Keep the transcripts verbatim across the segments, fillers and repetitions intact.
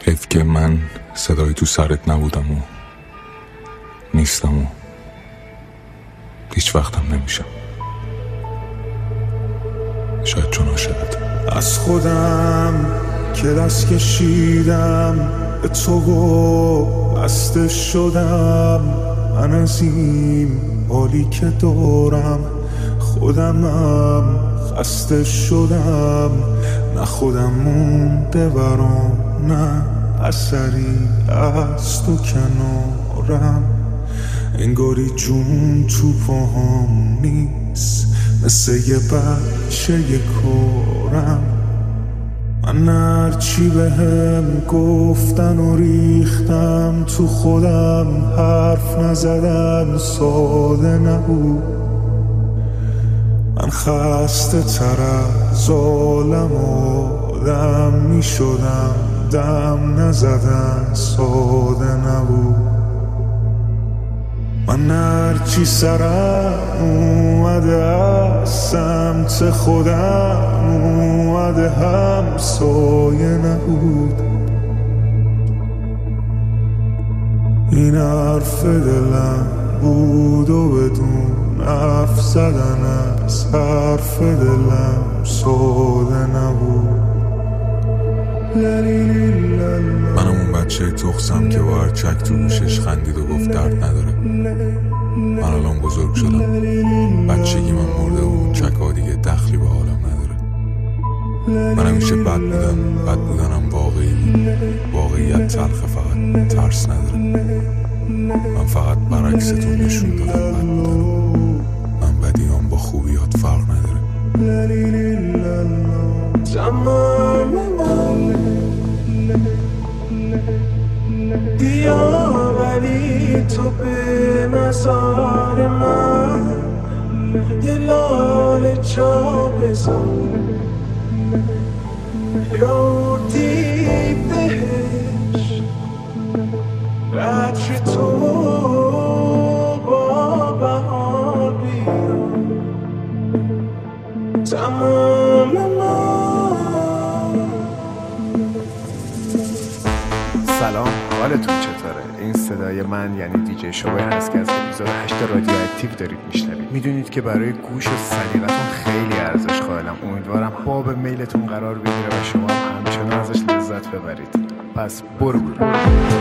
حیف که من صدای تو سرت نبودم و نیستم و هیچ وقتم نمیشم. شاید چون عاشقت از خودم که دست کشیدم به تو و بسته شدم. من از این حالی که دارم خودمم خسته شدم. نه خودم مونده برام، نه اثری از تو کنارم. انگاری جون تو پاهم نیست، مثل یه بچه یه کارم. من هرچی بهم گفتن و ریختم تو خودم، حرف نزدن ساده نبود. من خسته تر از عالم آدم می شدم، دم نزدن ساده نبود. من هرچی سرم اومده از سمت خودم اومده، همسایه نبود. این حرف دلم بود و بدون حرف زدن از حرف دلم ساده نبود. منم اون بچه تخصم که با هر چک تو گوشش خندید و گفت درد نداره. من الان بزرگ شدم، بچگی من مرده و اون چک ها دیگه دخلی به حالم نداره. من همیشه بد بودم، بد بودنم واقعی بود. واقعیت تلخه، فقط ترس نداره. من فقط برعکستون نشون دادم بد بودنم. من بدیام با خوبیات فرق نداره. زمان من بیا ولی تو به مزار من یه لاله جا بزن، یادی بهش بچه تو با بهار بیا. تمام سلام، حالتون چطوره؟ این صدای من یعنی دیجی شوبر هست که از اپیزود هشت رادیو اکتیو دارید میشنوید. میدونید که برای گوش و سلیقتون خیلی ارزش قائلم. امیدوارم باب میلتون قرار بگیره و شما هم همچنان ازش لذت ببرید. پس برو برو.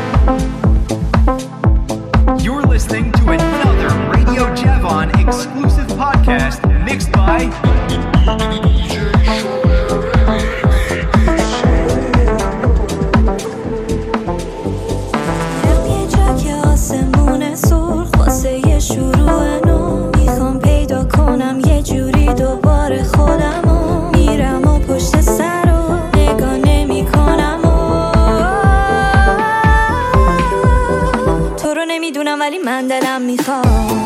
You're listening to another Radio Javon exclusive podcast mixed by شروع نو. میخوام پیدا کنم یه جوری دوباره خودمو. میرم و پشت سر و نگاه نمی کنم و تو رو نمیدونم ولی من دلم میخوام.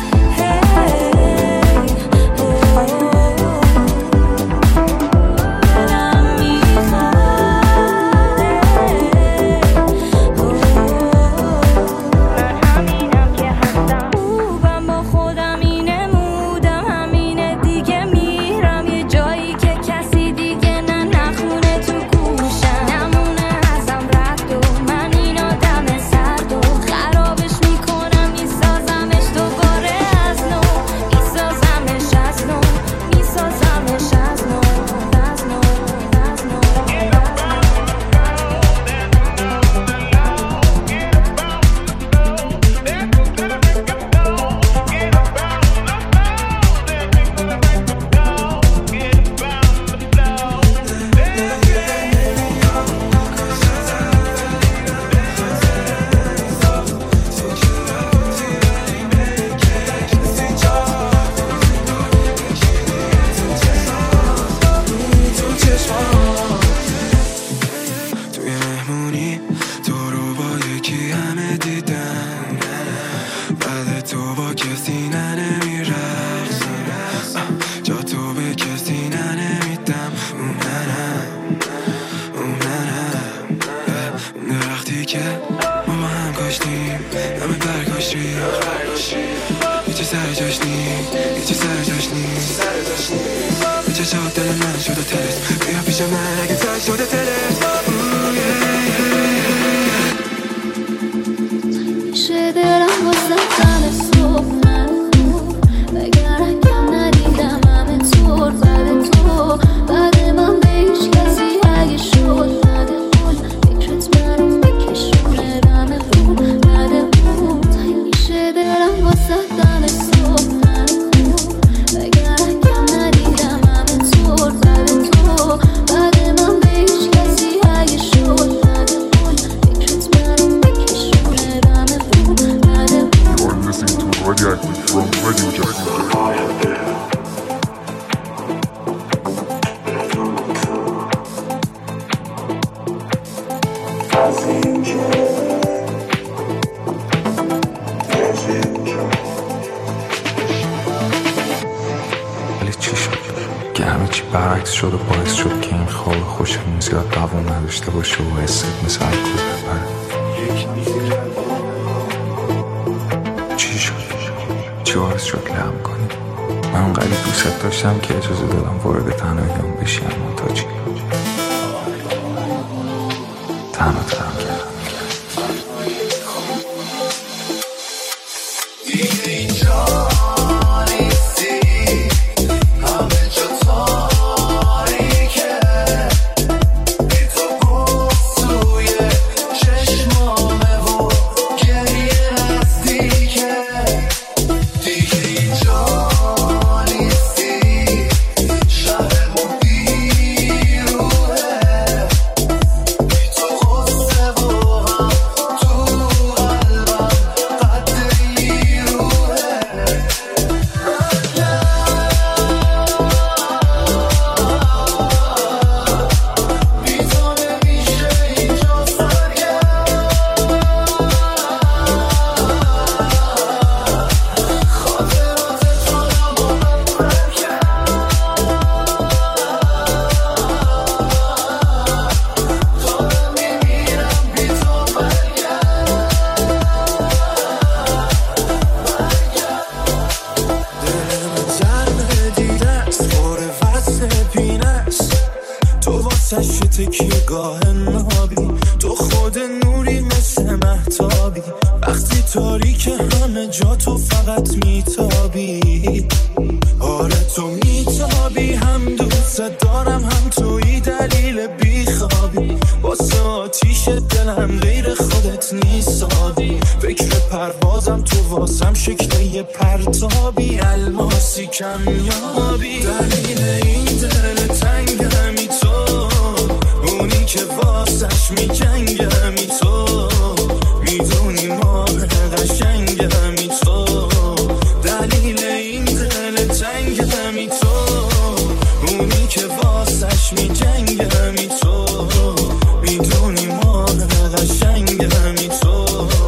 چه شد دل من شد و تلت بیا پیش من اگه تر شده دلت ولی چی شد که همه چی برعکس شد و باعث شد که این خواب خوشمون زیاد دوام نداشته باشه و حست مثل الکل بپره. چی شد؟ چی باعث شد لهم کنی؟ من اونقدر دوست داشتم که اجازه دادم وارد تنهاییام بشی، اما تا چی؟ تنها ترم کردم. دیگه اینجا نیستی، همه جا تاریکه، بی تو گفت توی چشمامه و گریه نزدیکه. دیگه اینجا نیستی، شهرمون بیروحه، بی تو غصه و هم تو قلبم قد نیروحه. بی تو نمیشه اینجا سرگرم، خاطرات تو رو با من برکن، دارم میمیرم بی تو برگرد. دلم جرم دیده است، پر وصل پینه است، تو واسش تکیه‌گاه نابی، تو خود نوری مثل مهتابی، وقتی تاریک همه جا تو فقط میتابی. آره تو میتابی، هم دوست دارم هم توی دلیل بیخوابی، واسه آتیش دلم غیر خودت نیستابی. فکر پروازم تو واسم شکل یه پرتابی، الماسی کمیابی. دلیل این دل تنگمی تو، اونی که واسش میجنگمی تو، میدونی ماه قشنگمی تو. دلیل این دل تنگمی تو، اونی که واسش میجنگمی تو، میدونی ماه قشنگمی تو.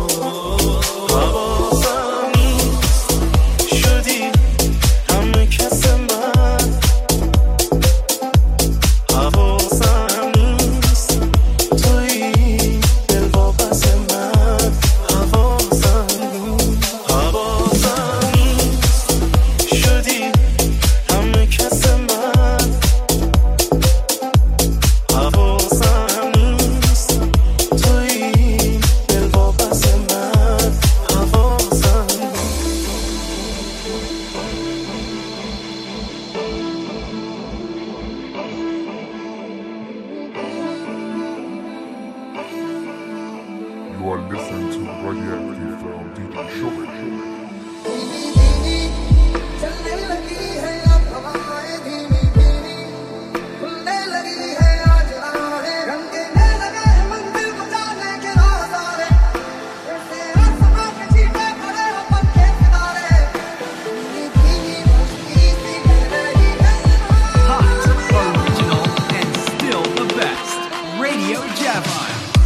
حواسم نیست شدی همه کس من، حواسم نیست توی دل واپس من، حواسم نیست، حواسم نیست شدی همه کس من، حواسم نیست توی دل واپس من، حواسم You are listening to Radioactive from دی جی Shobe. चलने लगी है अब हवाएं धीमी धीमी, खुलने लगी है आज राहें, रंगने लगे हैं मंदिर को जाने के नजारे, जैसे आसमां के छींटे पड़े हो पत्ते सितारे, धीमी धीमी मस्ती सी बह रही है। Hot, original, and still the best. Radio Javon.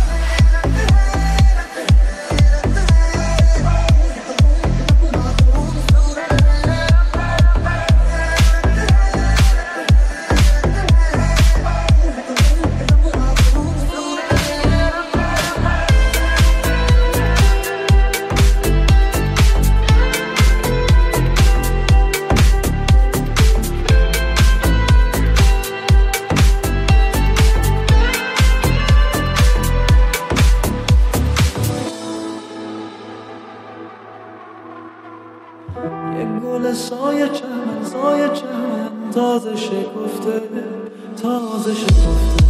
یه گل سایه چمن سایه چمن تازه شکفته تازه شکفته،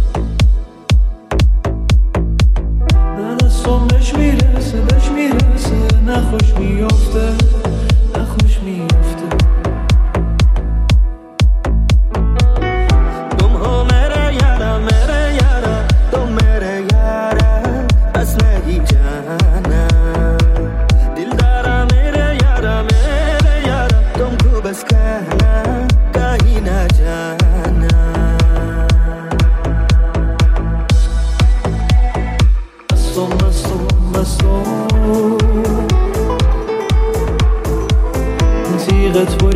نه دستم بهش میرسه بهش میرسه، نه خوش میافته نه خوش میافته. तुम हो मेरे यारा मेरे यारा, तुम मेरे यारा बस नहीं जाना, दिलदारा मेरे यारा मेरे यारा, तुमको बस कहना कहीं ना जाना।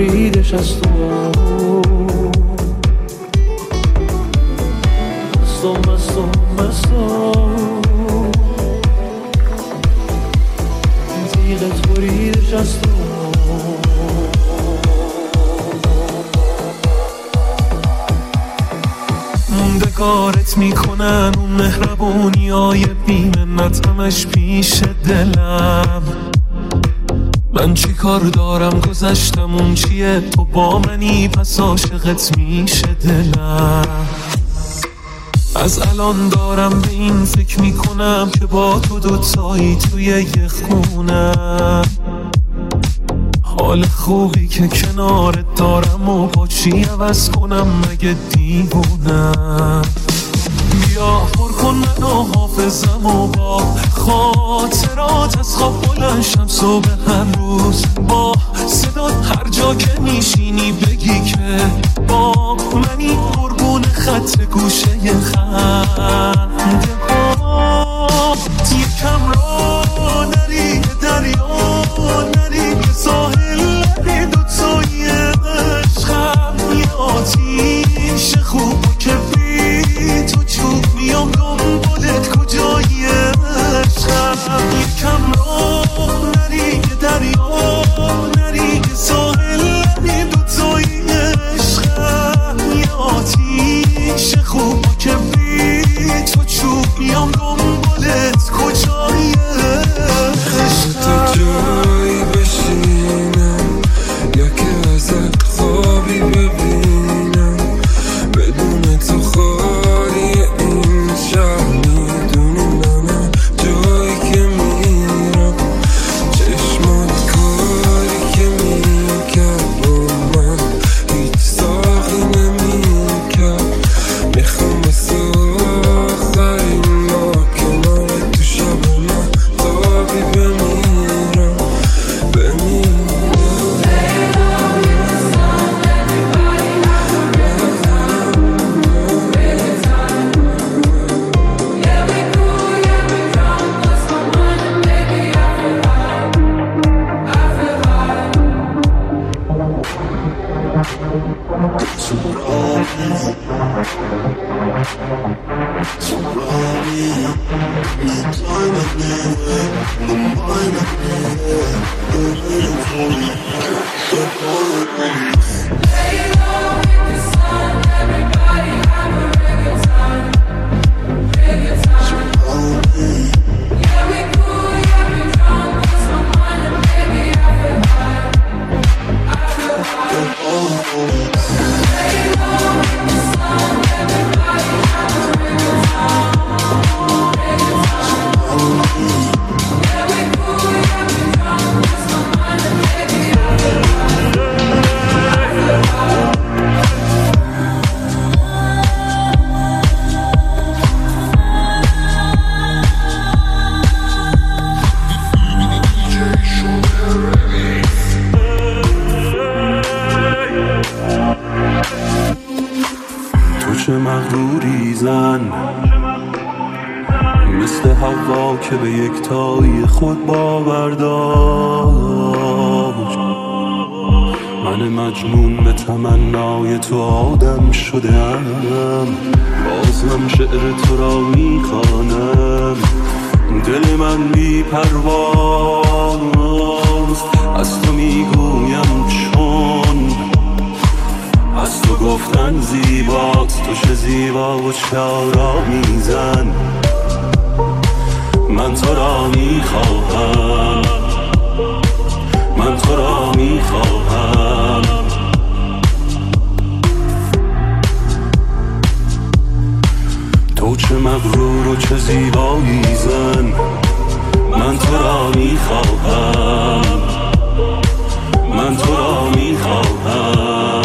بریدش از تو مستم مستم مستم تیغت بریدش از تو موندگارت میکنن اون مهربونی های بیمنت همش پیش دلم من چی کار دارم گذشتم اون چیه تو با منی پس عاشقت میشه دلم از الان دارم به این فکر میکنم که با تو دوتایی توی یه خونم حال خوبی که کنارت دارم و با چی عوض کنم مگه دیوونم بیا پر کن منو حافظم و با خاطرات از خواب بلند شم صبح هر روز با صدات هر جا که میشینی بگی که با منی قربون خط گوشه خنده ها یکم را نری دریا نری به ساحل نری دوتایی عشقم یه آتیش خوب که بی تو چوب میام دنبالت کجایی عشقم یکم را نری دریا نری به ساحل نری دوتایی عشقم یه آتیش خوب که بی تو چوب میام دنبالت کجایی تو جایی بشینم یا که ازت خوابی ببینم بدون تو خالی این شهر میدونی منم جایی که میرم چشمات کاری که میکرد با من هیچ ساخی نمیکرد میخوام مثل آخرین ما کنار تو شب من تابی بمیرم بمیرم چه مغروری زن مثل هوا که به یک تایی خود باور داشت من مجنون به تمنای تو آدم شدم بازم شعر تو را میخوانم دل من بی پرواز از تو میگویم چون از تو گفتن زیباست تو چه زیبا و چه آرامیزن من تو را میخواهم من تو را میخواهم تو چه مغرور و چه زیبایی زن من تو را میخواهم من تو را میخواهم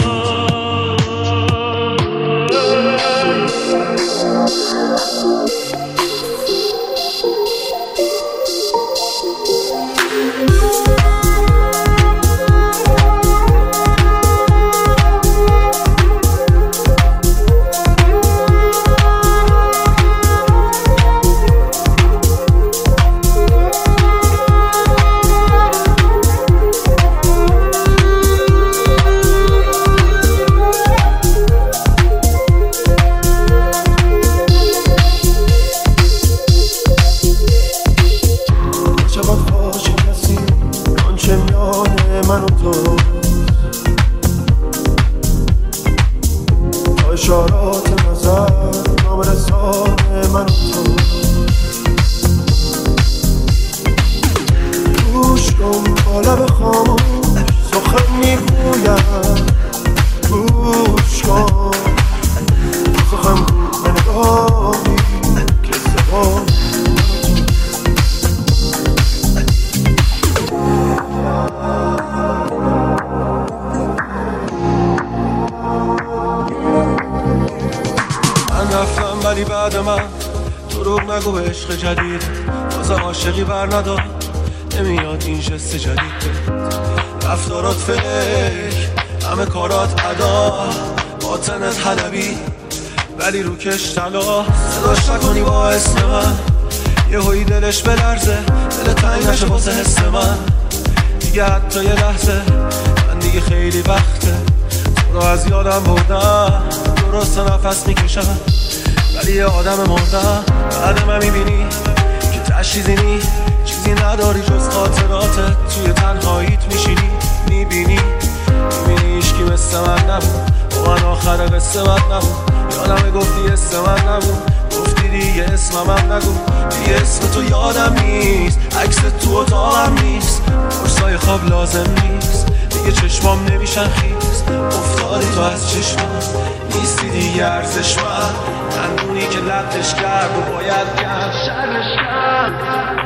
دروغ نگو به عشق جدید واسه عاشقی بر ندار نمیاد این جست جدید رفتارات فیک همه کارات ادا باطنت حلبی ولی رو کش طلا صداش نکنی با اسم من یه هایی دلش بلرزه دل تنگ نشه واسه حس من دیگه حتی یه لحظه من دیگه خیلی وقته تو رو از یادم بردم درست نفس میکشم ولی یه آدم مردم بعد من میبینی که تشریزی چیزی نداری جز خاطراتت توی تنهاییت میشینی میبینی میبینی عشقی مثل من نبود با من آخر قصه بد نبود یادمه گفتی اسم من نبود گفتی دیگه اسمم هم نگو دیگه اسم تو یادم نیست عکس تو اتاقم نیست فرصای خواب لازم نیست دیگه چشمام نمیشن خیز افتادی تو از چشمم نیستی دیگه ارزش من تنونی که لبتش کرد و باید کرد شرش کرد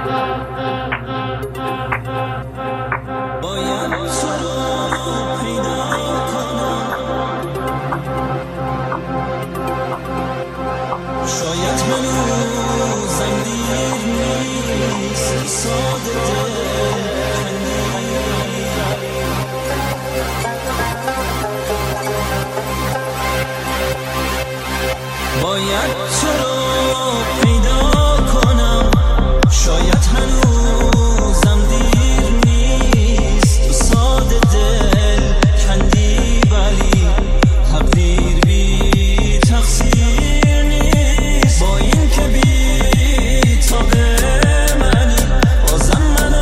باید تو رو پیدا کنم شاید هنوزم دیر نیست ساده باید تو رو پیدا کنم شاید هنوزم دیر نیست تو ساده دل کندی ولی تقدیر بی تقصیر نیست با این که بی تا به منی بازم منو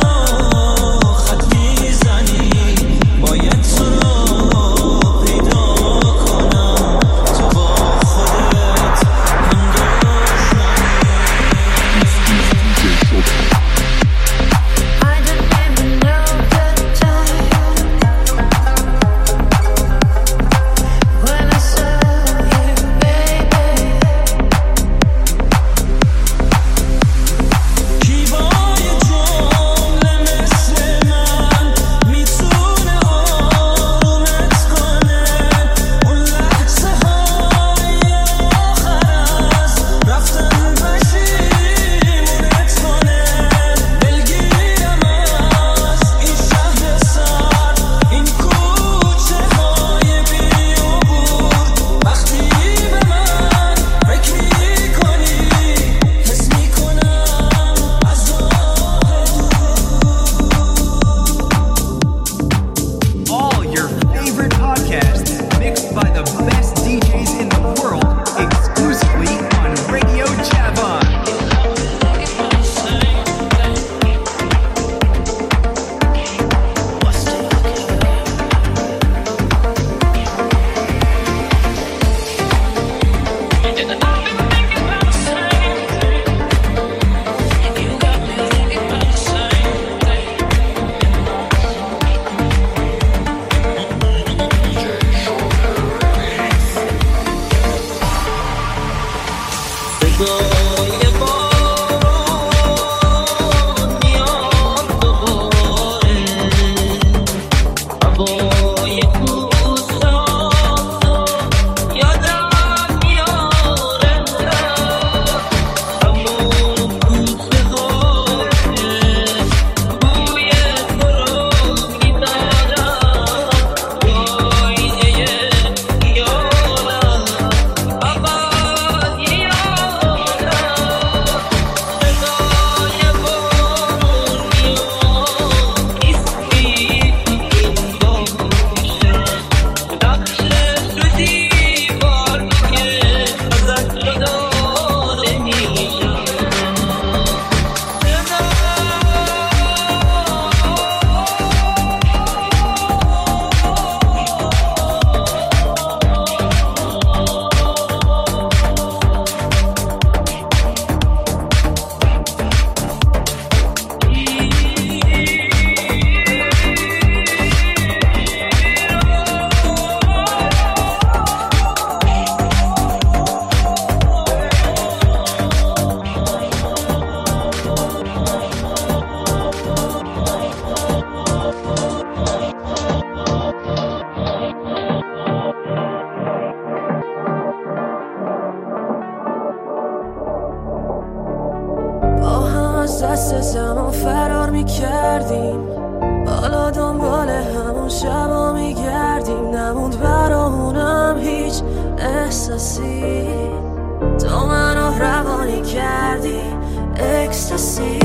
از دست زمان فرار میکردیم، حالا دنبال همون شبا میگردیم. نموند برامونم هیچ احساسی، تو منو روانی کردی اکستاسی.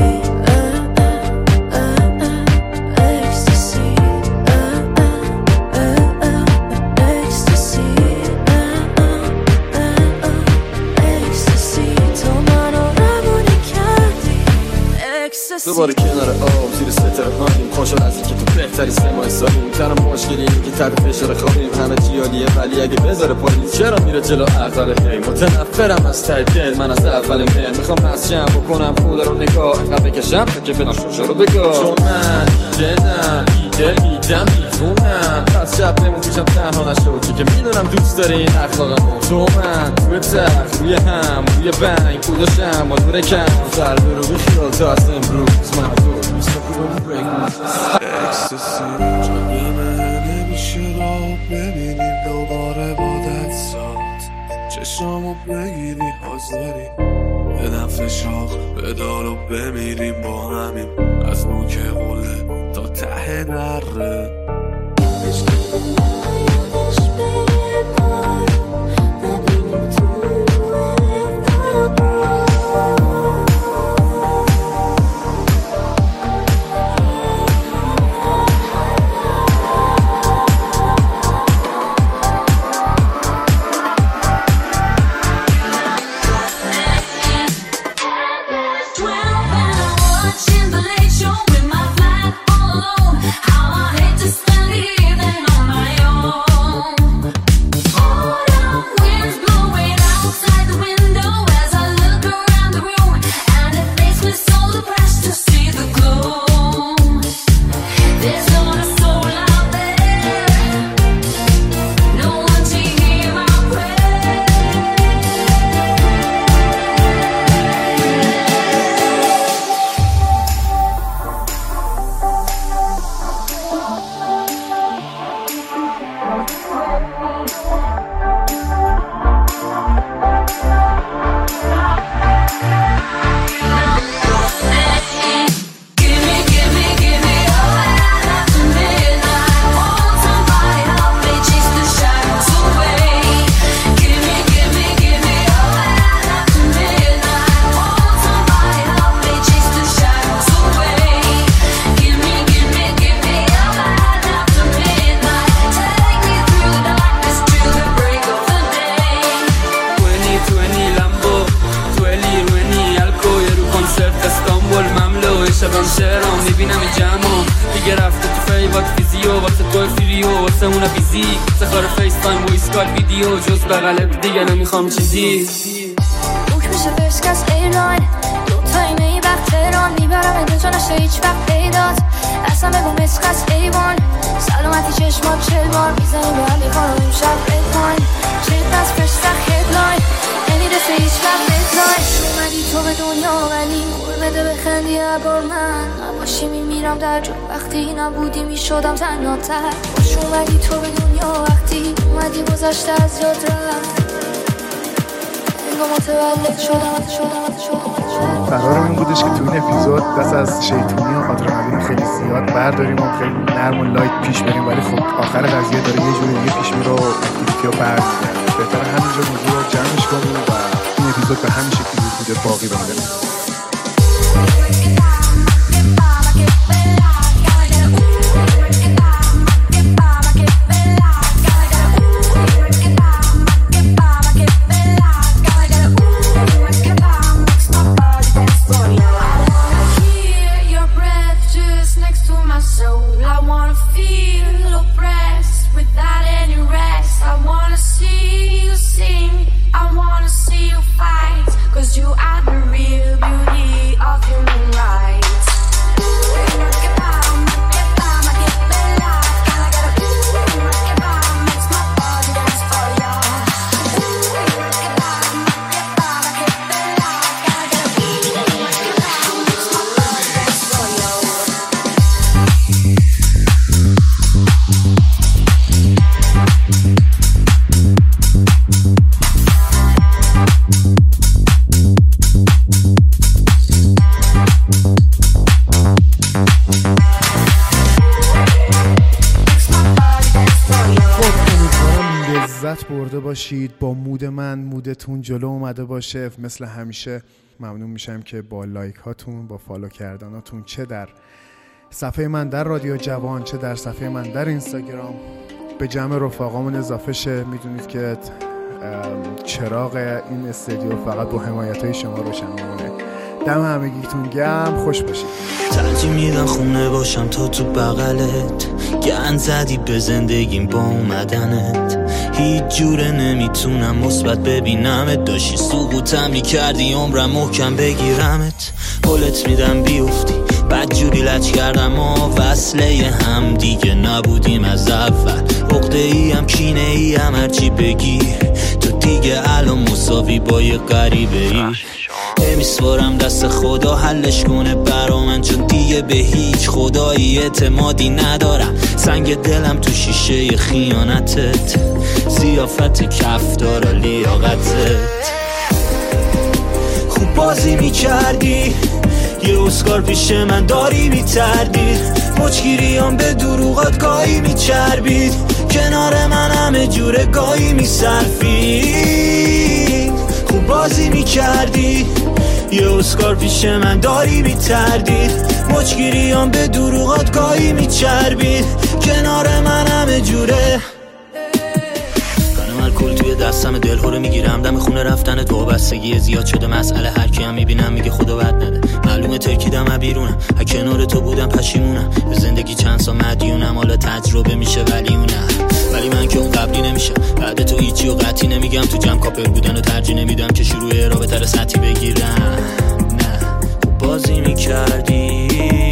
دوباره کنار آب زیر ستاره هاییم، خوشحال از اینکه تو بهتری سمای سالیم. تنها مشکلی اینه که تحت فشار خوابیم، همه جیالیه ولی اگه بذاره پلیس چرا میره جلو عقل هی. متنفرم از ته دل من از اول مهر، میخوام از جمع بکنم خدا رو نگاه انقدر بکشم تا که بدم شوشا رو بگاه. چون من جنم بیدل بیدم بیتونم، پس شب بمون پیشم تنها نشو که میدونم دوست داری این اخلاقمو. تو من توی تخت روی هم روی بنگ کوداشم با دور کم سر برو بخیال تا از امروز محضور میشه کنم بریک اکستاسی. جانمه نمیشه را ببینیم دوباره با دستات چشمو بگیری حاضری بدم فشاق بدال و بمیریم با همین از نوک قله تا ته نره. نمیخوام چیزی بوک میشه فرسکس ایرلاین دو تایمه ای وقت تهران میبرم انتجا نشه هیچ وقت پیدات اصلا بگو مسخص ایوان سلامتی چشمات چل بار میزنیم به علی خانم امشب ریدلاین چیت از فرسک هدلاین نمیرسه هیچ وقت ریدلاین اومدی تو به دنیا ولی مور بده بخندی عبار من نباشی میمیرم در جو وقتی نبودی میشدم تنهاتر خوش اومدی تو به دنیا وقتی اومدی گذشته از یاد رفت قرار این بودش که تو این اپیزود دست از شیطونی و آدرنالین خیلی زیاد برداریم و خیلی نرم و لایت پیش بریم، ولی خب آخر قضیه داره یه جوری دیگه پیش میره و اکتیویتی رو برمی‌گرده. بهتره همینجا موضوع رو جمعش کنیم و این اپیزود به همین شکلی بوده باقی بمونه. You are the real beauty of human. باشید، با مود من مودتون جلو اومده باشه. مثل همیشه ممنون میشم که با لایک هاتون، با فالو کردناتون، چه در صفحه من در رادیو جوان چه در صفحه من در اینستاگرام، به جمع رفقامون اضافه شه. میدونید که چراغ این استودیو فقط با حمایت‌های شما روشن میمونه. دم همگیتون گرم، خوش باشید. ترجیح میدم خونه باشم تا تو بغلت، گند زدی به زندگیم با اومدنت، هیچ جوره نمیتونم مثبت ببینمت، داشتی سقوطم میکردی عمرم محکم بگیرمت، قولت میدم بیفتی بد جوری لج کردم و وصله هم دیگه نبودیم از اول، عقده ای هم کینه ای هم هرچی بگی تو دیگه الان مساوی با یه غریبه ای، نمیسپارم دست خدا حلش کنه برا من، چون دیگه به هیچ خدایی اعتمادی ندارم، سنگ دلم تو شیشه خیانتت، زیافت کفتار و لیاقتت، خوب بازی میکردی یه اسکار پیش من داری میتردید، مچگیریام به دروغات گاهی میچربید، کنار من همه جوره گاهی میصرفید، خوب بازی میکردی یه اسکار پیش من داری میتردید، مچگیریام به دروغات گاهی میچربید، کنار من همه جوره الکل توی دستم دلهوره میگیرم، دم خونه رفتن تو وابستگی زیاد شده مسئله، هر کی هم میبینم میگه خدا بد نده، معلومه ترکیدم بیرونم، ها کنار تو بودم پشیمونم، به زندگی چند سال مدیونم، حالا تجربه میشه ولی اونم، ولی من که اون قبلی نمیشم، بعد تو هیچی و قطعی نمیگم، تو جمع کاپر بودن و ترجیح نمیدم که شروع رابطه رو سطحی بگیرم، نه بازی میکردی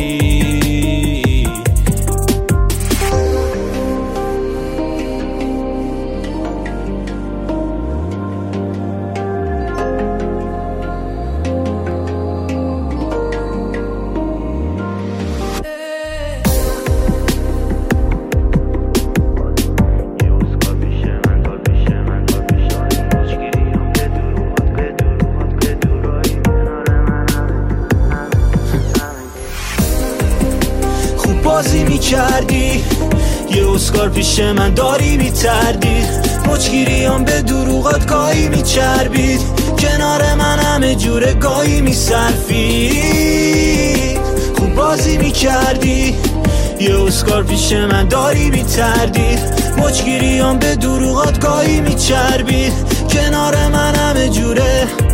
بازی میکردی یه اسکار پیش من داری میتردید، مچگیریام به دروغات گاهی میچربید، کنار من همه جوره گاهی میصرفید، خوب بازی میکردی یه اسکار پیش من داری میتردید، مچگیریام به دروغات گاهی میچربید، کنار من همه جوره